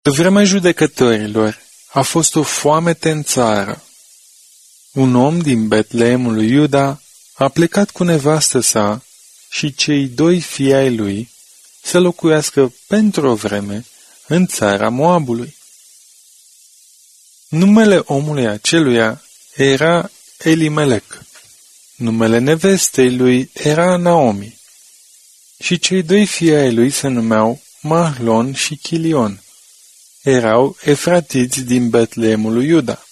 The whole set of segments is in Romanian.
Pe vremea judecătorilor a fost o foamete în țară. Un om din Betleemul lui Iuda a plecat cu nevastă sa și cei 2 fii ai lui să locuiască pentru o vreme în țara Moabului. Numele omului aceluia era Elimelec. Numele nevestei lui era Naomi. Și cei 2 fii ai lui se numeau Mahlon și Chilion. Erau efratiți din Betleemul lui Iuda.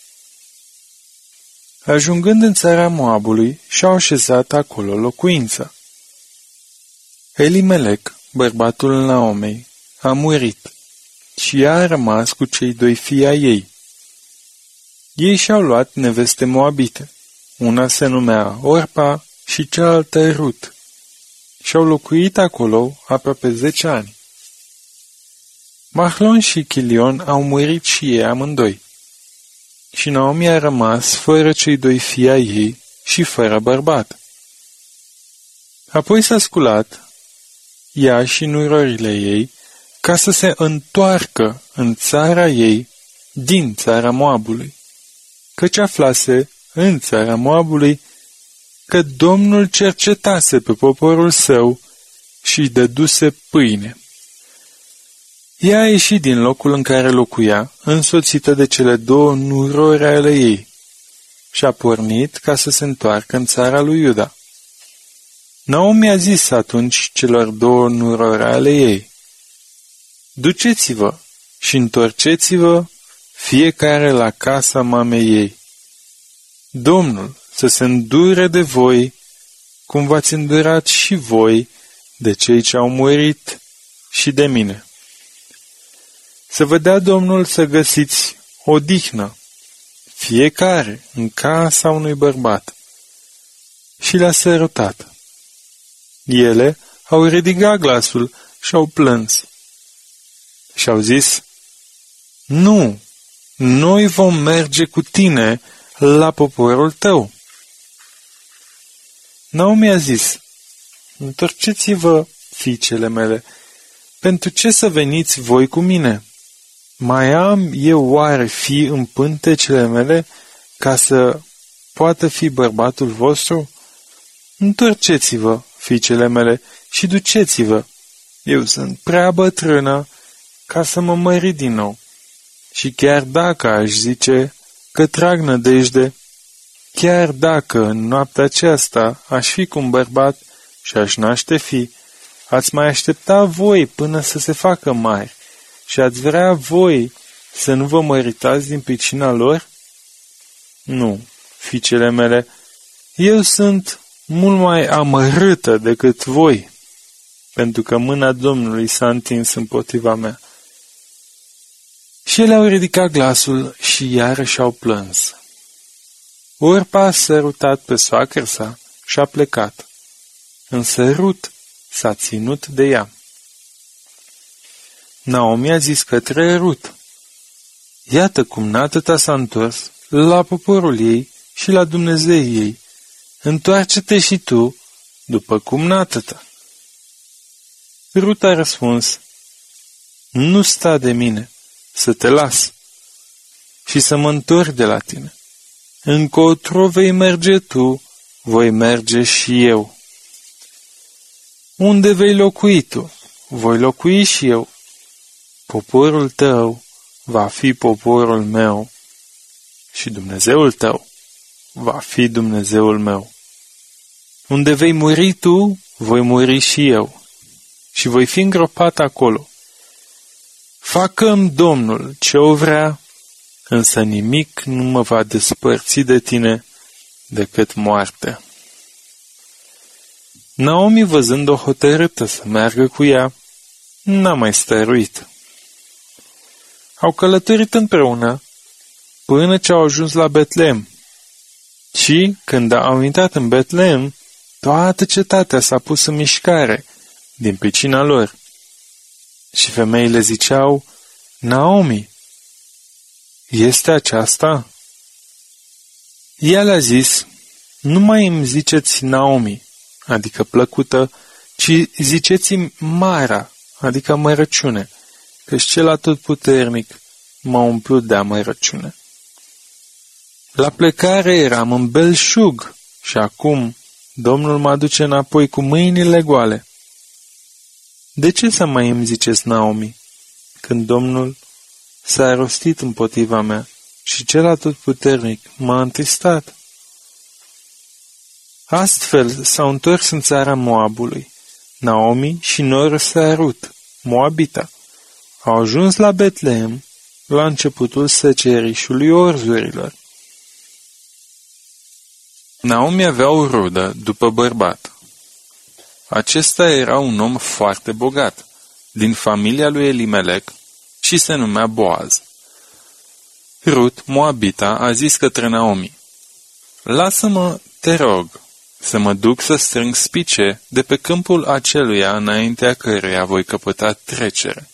Ajungând în țara Moabului, și-au așezat acolo locuință. Elimelec, bărbatul Naomei, a murit și ea a rămas cu cei 2 fii ai ei. Ei și-au luat neveste moabite. Una se numea Orpa și cealaltă Rut. Și-au locuit acolo aproape 10 ani. Mahlon și Chilion au murit și ei amândoi. Și Naomi a rămas fără cei 2 fii ai ei și fără bărbat. Apoi s-a sculat, ea și nurorile ei, ca să se întoarcă în țara ei din țara Moabului, căci aflase în țara Moabului că Domnul cercetase pe poporul său și dăduse pâine. Ea a ieșit din locul în care locuia, însoțită de cele 2 nurori ale ei, și a pornit ca să se întoarcă în țara lui Iuda. Naomi a zis atunci celor 2 nurori ale ei: duceți-vă și întorceți-vă fiecare la casa mamei ei. Domnul să se îndure de voi, cum v-ați îndurat și voi de cei ce au murit și de mine. Să vă dea Domnul să găsiți odihnă, fiecare în casa unui bărbat. Și le-a sărutat. Ele au ridicat glasul și au plâns. Și au zis: nu, noi vom merge cu tine la poporul tău. Naomi a zis: întorceți-vă, fiicele mele, pentru ce să veniți voi cu mine? Mai am eu oare fi în pântecele mele ca să poată fi bărbatul vostru? Întorceți-vă, fiicele mele, și duceți-vă. Eu sunt prea bătrână ca să mă mărit din nou. Și chiar dacă aș zice că trag nădejde, chiar dacă în noaptea aceasta aș fi cu un bărbat și aș naște fi, ați mai aștepta voi până să se facă mari și ați vrea voi să nu vă măritați din pricina lor? Nu, fiicele mele, eu sunt mult mai amărâtă decât voi, pentru că mâna Domnului s-a întins împotriva mea. Și ele au ridicat glasul și iarăși au plâns. Orpa a sărutat pe soacră sa și a plecat, însă Rut s-a ținut de ea. Naomi a zis către Rut: iată cum nată-ta s-a întors la poporul ei și la Dumnezeu ei. Întoarce-te și tu după cum nată-ta. Rut a răspuns: nu sta de mine să te las și să mă întorc de la tine. Încotro vei merge tu, voi merge și eu. Unde vei locui tu, voi locui și eu. Poporul tău va fi poporul meu și Dumnezeul tău va fi Dumnezeul meu. Unde vei muri tu, voi muri și eu și voi fi îngropat acolo. Facă-mi Domnul ce o vrea, însă nimic nu mă va despărți de tine decât moartea. Naomi, văzând-o hotărâtă să meargă cu ea, n-a mai stăruit. Au călătorit împreună până ce au ajuns la Betleem. Și, când au intrat în Betleem, toată cetatea s-a pus în mișcare din pricina lor. Și femeile ziceau: Naomi, este aceasta? Ea le-a zis: nu mai îmi ziceți Naomi, adică plăcută, ci ziceți-mi Mara, adică mărăciune, căci cel atotputernic m-a umplut de amărăciune. La plecare eram în belșug și acum Domnul mă aduce înapoi cu mâinile goale. De ce să mai îmi ziceți, Naomi, când Domnul s-a rostit împotriva mea și cel atotputernic m-a întristat? Astfel s-au întors în țara Moabului. Naomi și noră sa Rut, Moabita, au ajuns la Betlehem la începutul secerișului orzurilor. Naomi avea o rudă după bărbat. Acesta era un om foarte bogat, din familia lui Elimelec, și se numea Boaz. Rut, Moabita, a zis către Naomi: lasă-mă, te rog, să mă duc să strâng spice de pe câmpul aceluia înaintea căruia voi căpăta trecere.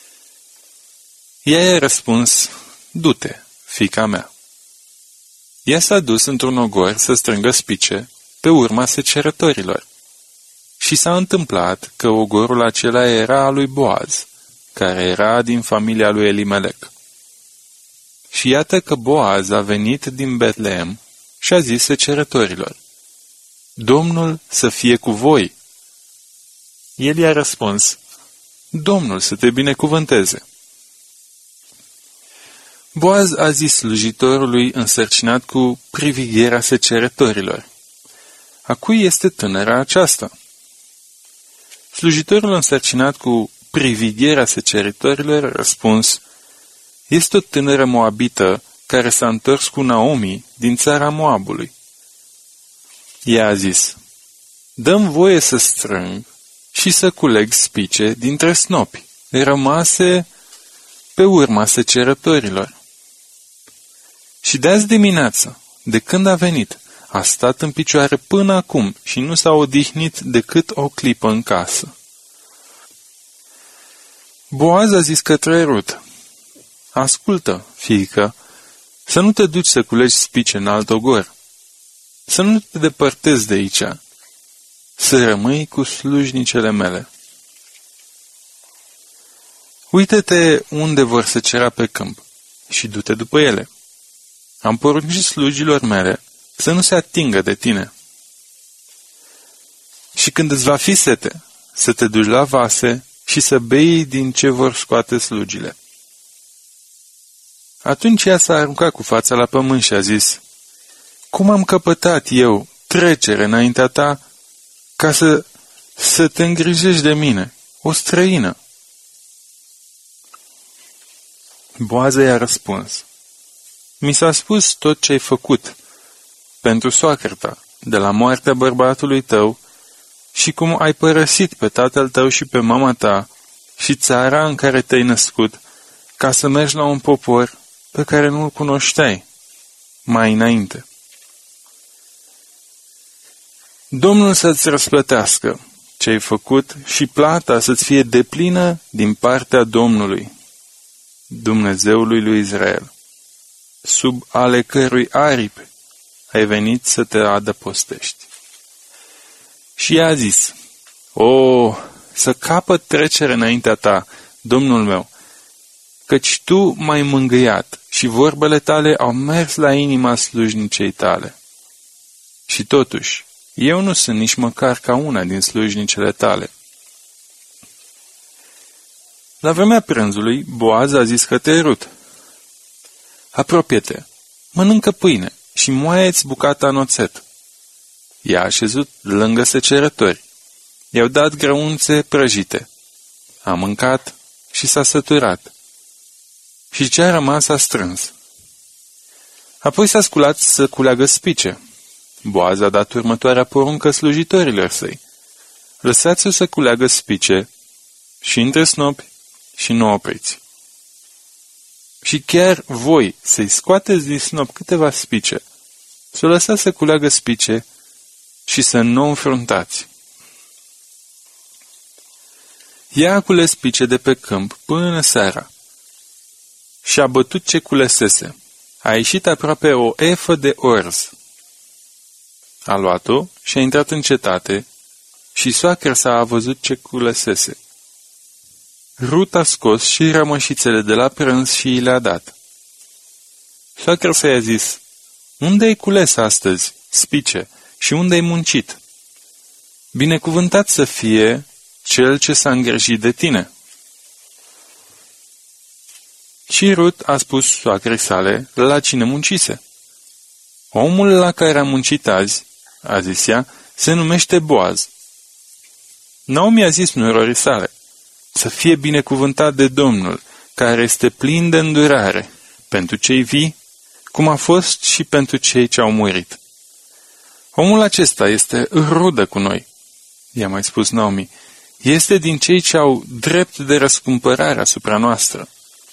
Ea i-a răspuns: du-te, fiica mea. Ea s-a dus într-un ogor să strângă spice pe urma secerătorilor. Și s-a întâmplat că ogorul acela era al lui Boaz, care era din familia lui Elimelec. Și iată că Boaz a venit din Betlehem și a zis secerătorilor: Domnul să fie cu voi. El i-a răspuns: Domnul să te binecuvânteze. Boaz a zis slujitorului însărcinat cu privigherea secerătorilor: a cui este tânăra aceasta? Slujitorul însărcinat cu privigherea secerătorilor a răspuns: este o tânără moabită care s-a întors cu Naomi din țara Moabului. Ea a zis: dă-mi voie să strâng și să culeg spice dintre snopi rămase pe urma secerătorilor. Și de-azi dimineață, de când a venit, a stat în picioare până acum și nu s-a odihnit decât o clipă în casă. Boaz a zis către Rut: ascultă, fiică, să nu te duci să culegi spice în alt ogor, să nu te depărtezi de aici, să rămâi cu slujnicele mele. Uită-te unde vor secera pe câmp și du-te după ele. Am poruncit slujilor mele să nu se atingă de tine. Și când îți va fi sete, să te duci la vase și să bei din ce vor scoate slugile. Atunci ea s-a aruncat cu fața la pământ și a zis: cum am căpătat eu trecere înaintea ta ca să te îngrijești de mine, o străină? Boaz i-a răspuns: mi s-a spus tot ce ai făcut pentru soacră ta, de la moartea bărbatului tău, și cum ai părăsit pe tatăl tău și pe mama ta și țara în care te-ai născut, ca să mergi la un popor pe care nu-l cunoșteai mai înainte. Domnul să-ți răsplătească ce ai făcut și plata să-ți fie deplină din partea Domnului, Dumnezeului lui Israel, sub ale cărui aripi ai venit să te adăpostești. Și ea a zis: o, să capăt trecere înaintea ta, Domnul meu, căci tu m-ai mângâiat și vorbele tale au mers la inima slujnicei tale. Și totuși, eu nu sunt nici măcar ca una din slujnicele tale. La vremea prânzului, Boaz a zis către Rut: apropie-te, mănâncă pâine și moaie-ți bucata în oțet. I-a așezut lângă secerători. I-au dat grăunțe prăjite. A mâncat și s-a săturat. Și ce a rămas a strâns. Apoi s-a sculat să culeagă spice. Boaz a dat următoarea poruncă slujitorilor săi: lăsați-o să culeagă spice și între snopi și nu opriți. Și chiar voi să-i scoateți din snop câteva spice, să o lăsați să culeagă spice și să nu o înfruntați. Ea a cules spice de pe câmp până seara și a bătut ce culesese. A ieșit aproape o efă de orz. A luat-o și a intrat în cetate și soacră sa a văzut ce culesese. Rut a scos și rămășițele de la prânz și i le-a dat. Soacră i-a zis, unde ai cules astăzi, spice, și unde ai muncit? Binecuvântat să fie cel ce s-a îngrijit de tine. Și Rut a spus soacrei sale la cine muncise. Omul la care a muncit azi, a zis ea, se numește Boaz. Naomi a zis nurorii sale, să fie binecuvântat de Domnul, care este plin de îndurare, pentru cei vii, cum a fost și pentru cei ce au murit. Omul acesta este rudă cu noi, i-a mai spus Naomi, este din cei ce au drept de răscumpărare asupra noastră.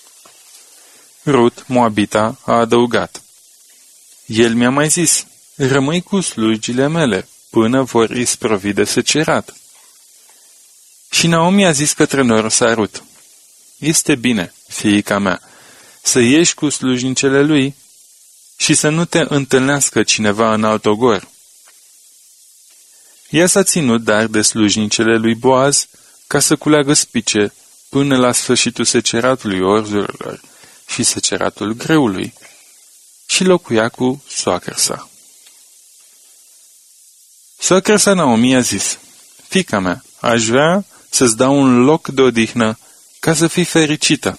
Rut, Moabita, a adăugat, el mi-a mai zis, rămâi cu slujile mele, până vor isprăvi de secerat. Și Naomi a zis către norosa Rut, este bine, fiica mea, să ieși cu slujnicele lui și să nu te întâlnească cineva în alt ogor. Ea s-a ținut dar de slujnicele lui Boaz ca să culeagă spice până la sfârșitul seceratului orzurilor și seceratul greului și locuia cu soacră sa. Soacră sa Naomi a zis, fiica mea, aș vrea să-ți dau un loc de odihnă ca să fii fericită.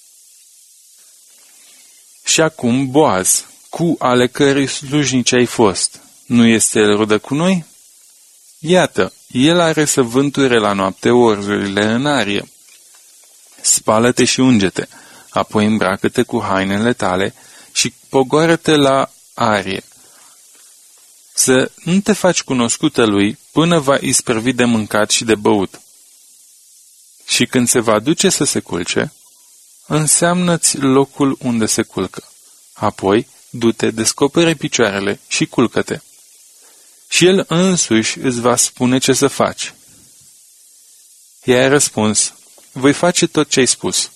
Și acum Boaz, cu ale cărei slujnici ai fost, nu este el rudă cu noi? Iată, el are să vânture la noapte orzurile în arie. Spală-te și unge-te, apoi îmbracă-te cu hainele tale și pogoară-te la arie. Să nu te faci cunoscută lui până va isprăvi de mâncat și de băut. Și când se va duce să se culce, înseamnă-ți locul unde se culcă. Apoi, du-te, descopere picioarele și culcă-te. Și el însuși îți va spune ce să faci. Ea a răspuns, voi face tot ce ai spus.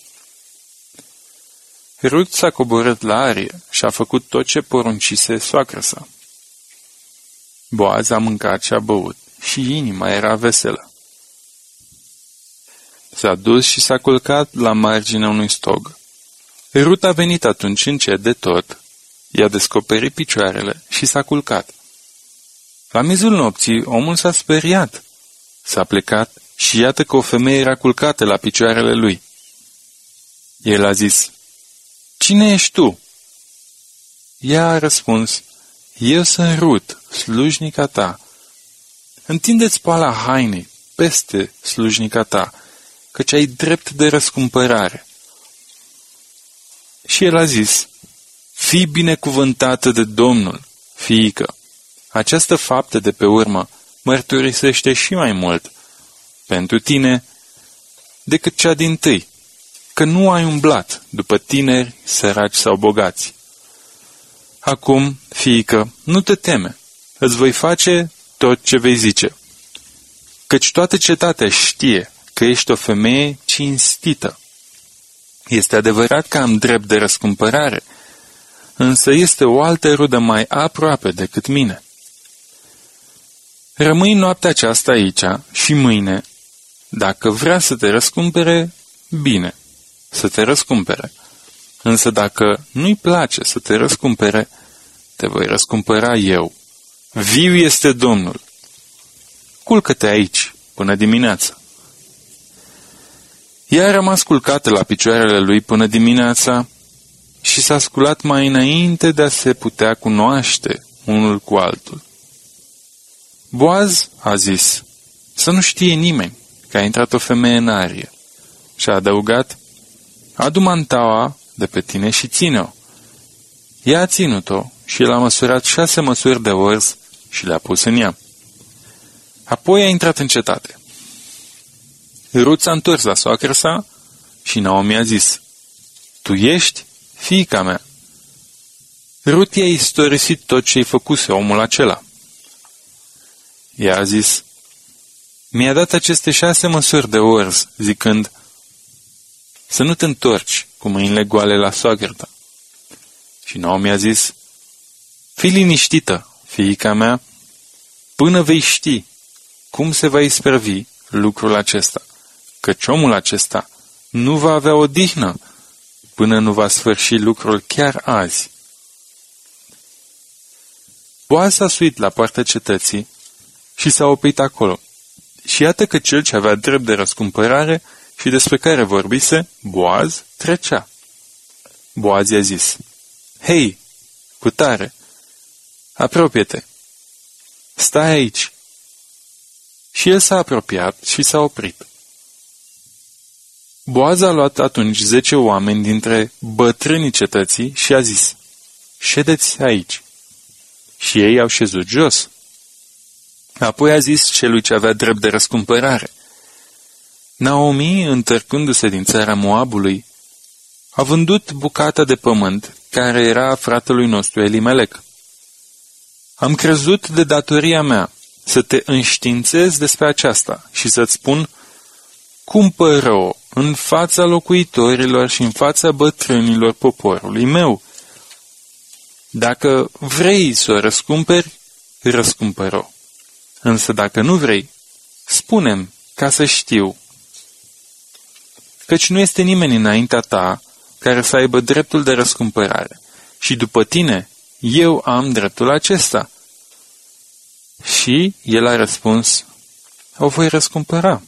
Rut s-a coborât la arie și a făcut tot ce poruncise soacră sa. Boaz a mâncat și a băut și inima era veselă. S-a dus și s-a culcat la marginea unui stog. Rut a venit atunci încet de tot, i-a descoperit picioarele și s-a culcat. La mizul nopții, omul s-a speriat. S-a plecat și iată că o femeie era culcată la picioarele lui. El a zis, cine ești tu? Ea a răspuns, eu sunt Rut, slujnica ta. Întinde-ți poala hainei peste slujnica ta, căci ai drept de răscumpărare. Și el a zis, fii binecuvântată de Domnul, fiică. Această faptă de pe urmă mărturisește și mai mult pentru tine decât cea dintâi, că nu ai umblat după tineri, săraci sau bogați. Acum, fiică, nu te teme, îți voi face tot ce vei zice, căci toată cetatea știe că ești o femeie cinstită. Este adevărat că am drept de răscumpărare, însă este o altă rudă mai aproape decât mine. Rămâi noaptea aceasta aici și mâine, dacă vrea să te răscumpere, bine, să te răscumpere. Însă dacă nu-i place să te răscumpere, te voi răscumpăra eu. Viu este Domnul. Culcă-te aici până dimineața. Ea a rămas culcată la picioarele lui până dimineața și s-a sculat mai înainte de a se putea cunoaște unul cu altul. Boaz a zis, să nu știe nimeni că a intrat o femeie în arie. Și a adăugat, adu mantaua de pe tine și ține-o. Ea a ținut-o și el a măsurat 6 măsuri de orz și le-a pus în ea. Apoi a intrat în cetate. Rut s-a întors la soacră sa și Naomi a zis, tu ești fiica mea. Rut i-a istorisit tot ce-i făcuse omul acela. Ea a zis, mi-a dat aceste 6 măsuri de orz, zicând, să nu te întorci cu mâinile goale la soacră ta. Și Naomi a zis, fii liniștită, fiica mea, până vei ști cum se va isprăvi lucrul acesta, căci omul acesta nu va avea odihnă până nu va sfârși lucrul chiar azi. Boaz s-a suit la poarta cetății și s-a oprit acolo. Și iată că cel ce avea drept de răscumpărare și despre care vorbise, Boaz, trecea. Boaz i-a zis, hei, cutare, apropie-te, stai aici. Și el s-a apropiat și s-a oprit. Boaz a luat atunci 10 oameni dintre bătrânii cetății și a zis, ședeți aici. Și ei au șezut jos. Apoi a zis celui ce avea drept de răscumpărare, Naomi, întărcându-se din țara Moabului, a vândut bucata de pământ care era a fratelui nostru Elimelec. Am crezut de datoria mea să te înștiințez despre aceasta și să-ți spun, cumpără-o în fața locuitorilor și în fața bătrânilor poporului meu. Dacă vrei să o răscumperi, răscumpără-o. Însă dacă nu vrei, spune-mi ca să știu. Căci nu este nimeni înaintea ta care să aibă dreptul de răscumpărare. Și după tine, eu am dreptul acesta. Și el a răspuns, o voi răscumpăra.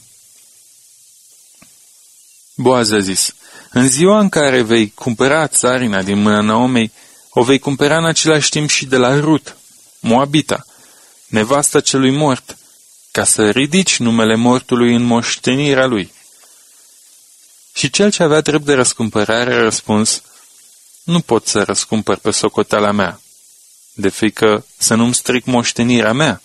Boaz a zis, în ziua în care vei cumpăra țarina din mâna Naomei, o vei cumpăra în același timp și de la Rut, Moabita, nevasta celui mort, ca să ridici numele mortului în moștenirea lui. Și cel ce avea drept de răscumpărare a răspuns, nu pot să răscumpăr pe socoteala mea, de frică să nu-mi stric moștenirea mea.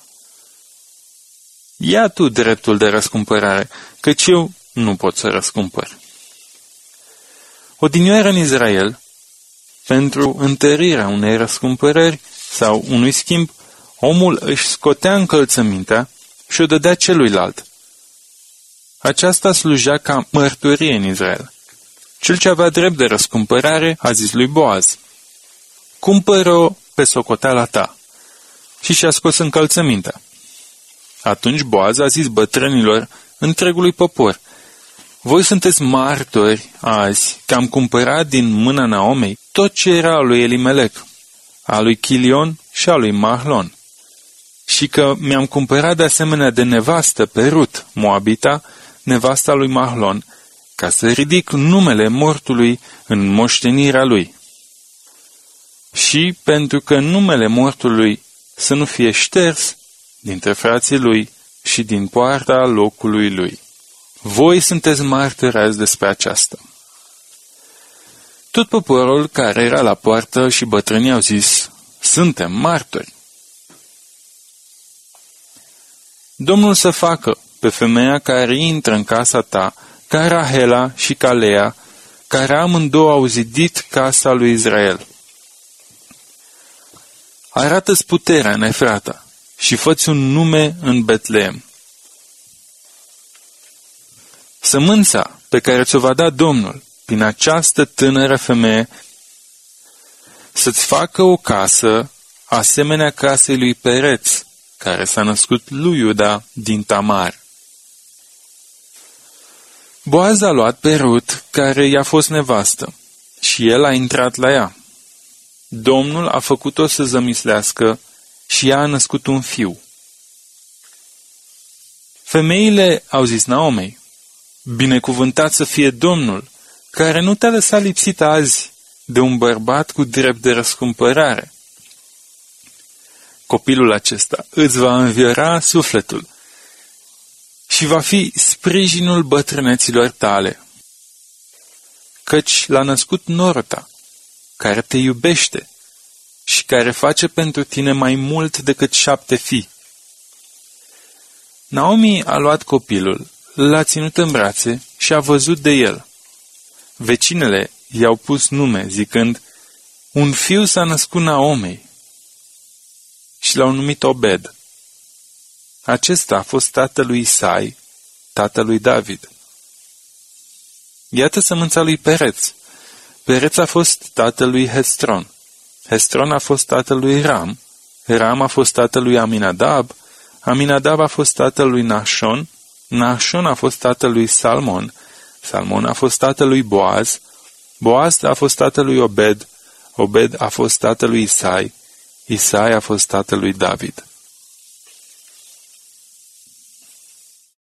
Ia tu dreptul de răscumpărare, căci eu nu pot să răscumpăr. Odinioară în Israel, pentru întărirea unei răscumpărări sau unui schimb, omul își scotea încălțămintea și o dădea celuilalt. Aceasta slujea ca mărturie în Israel. Cel ce avea drept de răscumpărare a zis lui Boaz, cumpără-o pe socoteala ta. Și și-a scos încălțămintea. Atunci Boaz a zis bătrânilor întregului popor, voi sunteți martori azi că am cumpărat din mâna Naomei tot ce era al lui Elimelec, al lui Chilion și al lui Mahlon, și că mi-am cumpărat de asemenea de nevastă pe Rut, Moabita, nevasta lui Mahlon, ca să ridic numele mortului în moștenirea lui. Și pentru că numele mortului să nu fie șters dintre frații lui și din poarta locului lui. Voi sunteți martori azi despre aceasta. Tot poporul care era la poartă și bătrânii au zis, suntem martori. Domnul să facă pe femeia care intră în casa ta, ca Rahela și ca Lea, care amândouă au zidit casa lui Israel. Arată-ți puterea în Efrata și fă-ți un nume în Betleem. Sămânța pe care ți-o va da Domnul prin această tânără femeie să-ți facă o casă asemenea casei lui Pereț, care s-a născut lui Iuda din Tamar. Boaz a luat pe Rut, care i-a fost nevastă, și el a intrat la ea. Domnul a făcut-o să zămislească și ea a născut un fiu. Femeile au zis Naomei, binecuvântat să fie Domnul, care nu te-a lăsat lipsit azi de un bărbat cu drept de răscumpărare. Copilul acesta îți va înviora sufletul și va fi sprijinul bătrâneților tale, căci l-a născut norota, care te iubește și care face pentru tine mai mult decât 7 fii. Naomi a luat copilul, l-a ținut în brațe și a văzut de el. Vecinele i-au pus nume, zicând, un fiu s-a născut Naomei, și l-au numit Obed. Acesta a fost tatălui Isai, tatălui David. Iată sămânța lui Pereț. Pereț a fost tatălui Hezron. Hezron a fost tatălui Ram. Ram a fost tatălui Aminadab. Aminadab a fost tatălui Nahshon. Nahshon a fost tatălui Salmon. Salmon a fost tatălui Boaz, Boaz a fost tatălui Obed, Obed a fost tatălui Isai, Isai a fost tatălui David.